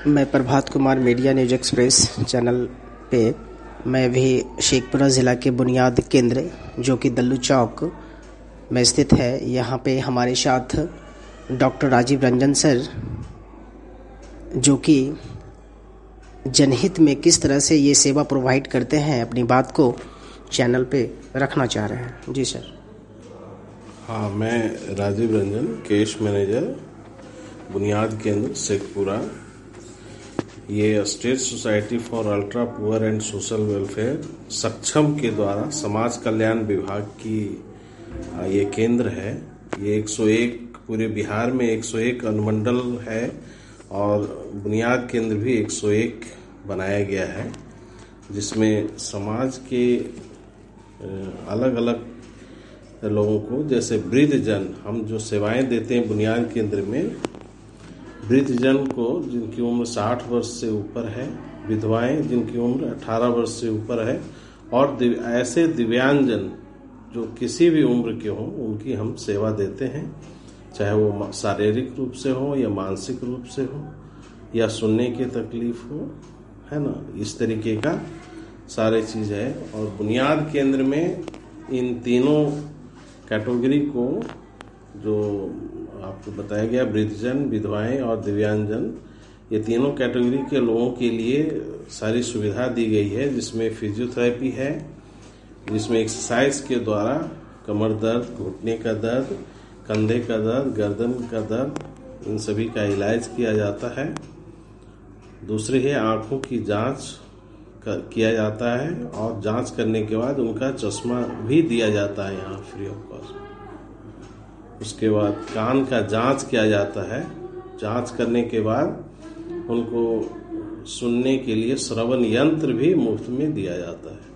मैं Prabhat Kumar media news express channel पे मैं भी शेखपुरा ज़िला के बुनियाद केंद्र जो कि दल्लू चौक में स्थित है, यहाँ पे हमारे साथ डॉक्टर राजीव रंजन सर जो कि जनहित में किस तरह से ये सेवा प्रोवाइड करते हैं अपनी बात को चैनल पे रखना चाह रहे हैं। जी सर। हाँ, मैं राजीव रंजन, केस मैनेजर, बुनियाद केंद्र शेखपुरा। ये state society for ultra poor and social welfare Saksham के द्वारा समाज कल्याण विभाग की ये केंद्र है। ये 101 पूरे बिहार में 101 अनुमंडल है और बुनियाद केंद्र भी 101 बनाया गया है, जिसमें समाज के अलग अलग लोगों को, जैसे वृद्धजन, हम जो सेवाएं देते हैं बुनियाद केंद्र में, वृद्धजन को जिनकी उम्र 60 वर्ष से ऊपर है, विधवाएं जिनकी उम्र 18 वर्ष से ऊपर है, और ऐसे दिव्यांगजन जो किसी भी उम्र के हों, उनकी हम सेवा देते हैं, चाहे वो शारीरिक रूप से हो या मानसिक रूप से हो या सुनने की तकलीफ हो, है ना। इस तरीके का सारे चीज है। और बुनियाद केंद्र में इन तीनों कैटेगरी को, जो आपको बताया गया, वृद्धजन, विधवाएं और दिव्यांगजन, ये तीनों कैटेगरी के लोगों के लिए सारी सुविधा दी गई है, जिसमें फिजियोथेरेपी है, जिसमें एक्सरसाइज के द्वारा कमर दर्द, घुटने का दर्द, कंधे का दर्द, गर्दन का दर्द, इन सभी का इलाज किया जाता है। दूसरी है आंखों की जांच किया जाता है और जांच करने के बाद उनका चश्मा भी दिया जाता है यहाँ फ्री ऑफ कॉस्ट। उसके बाद कान का जांच किया जाता है। जांच करने के बाद उनको सुनने के लिए श्रवण यंत्र भी मुफ्त में दिया जाता है।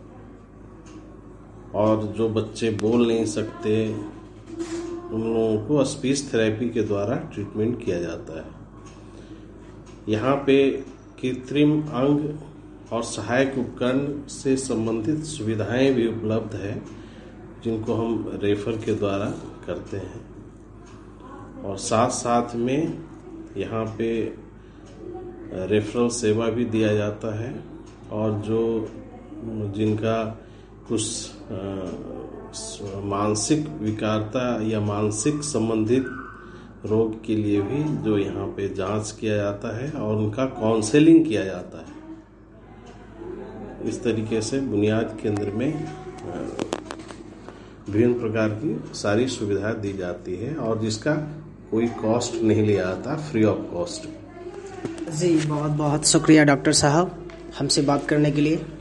और जो बच्चे बोल नहीं सकते, उन लोगों को स्पीच थेरेपी के द्वारा ट्रीटमेंट किया जाता है। यहाँ पे कृत्रिम अंग और सहायक उपकरण से संबंधित सुविधाएं भी उपलब्ध है, जिनको हम रेफर के द्वारा करते हैं। और साथ साथ में यहाँ पे रेफरल सेवा भी दिया जाता है, और जो जिनका कुछ मानसिक विकारता या मानसिक संबंधित रोग के लिए भी जो यहाँ पे जांच किया जाता है और उनका काउंसलिंग किया जाता है। इस तरीके से बुनियाद केंद्र में विभिन्न प्रकार की सारी सुविधा दी जाती है और जिसका कोई कॉस्ट नहीं लिया जाता, फ्री ऑफ कॉस्ट। जी, बहुत बहुत शुक्रिया डॉक्टर साहब हमसे बात करने के लिए।